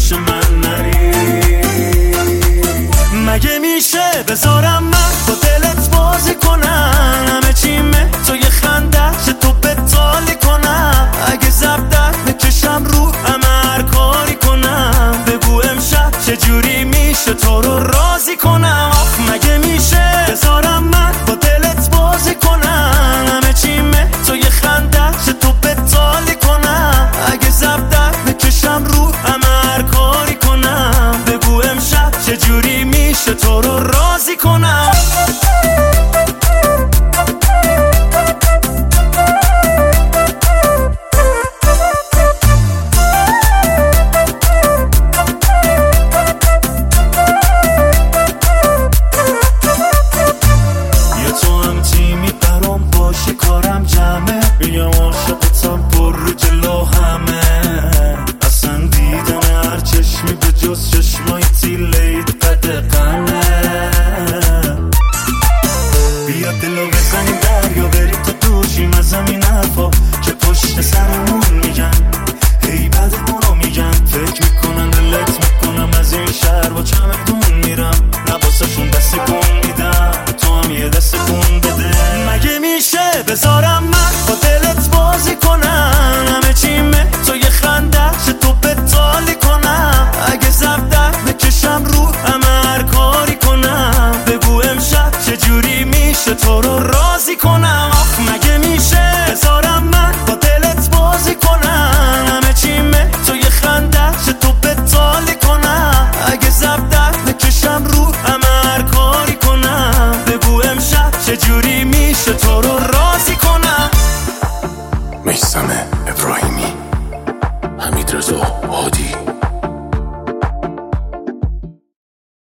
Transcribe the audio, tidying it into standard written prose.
پیش من نری. مگه میشه بذارم من با دلت بازی کنم؟ همه چیمه تو یه خنده چه تو بتالی کنم. اگه زبدت بکشم رو همه هر کاری کنم. بگو امشب چجوری میشه تو رو راضی کنم. مگه میشه بذارم من با دلت بازی کنم؟ همه چیمه تو یه خنده چه تو بتالی کنم. اگه زبدت بکشم رو همه هر کاری کنم. بگو امشب چجوری میشه تو رو راضی کنم. یه تو هم تیمی برام باشی کارم جمعه. میگم عاشقتم پر رو جلو همه. اصلا دیدن هر چشمی به جز چشمای تیله‌ایت قدقنه. بیا دلو بزنیم دریا بریم تا دوشیم از همین حرفا که پشت سرمون میگن. هی بدمونو میگن فکر میکنن دلت میکنم از این شهر با چمدون میرم. نباسشون دست کن میدم تو هم یه دست کن بده. مگه میشه بذارم من با دلت بازی کنم؟ همه چیمه تو یه خنده چه تو بتالی کنم. اگه زبدت بکشم رو همه هر کاری کنم. بگو امشب چجوری میشه تو رو راضی کنم. مگه میشه بذارم من با دلت بازی کنم؟ همه چیمه تو یه خنده چه تو بتالی کنم. اگه زبدت بکشم رو همه هر کاری کنم. بگو امشب چجوری میشه تو رو راضی کنم. میثم ابراهیمی، حمیدرضا هادی.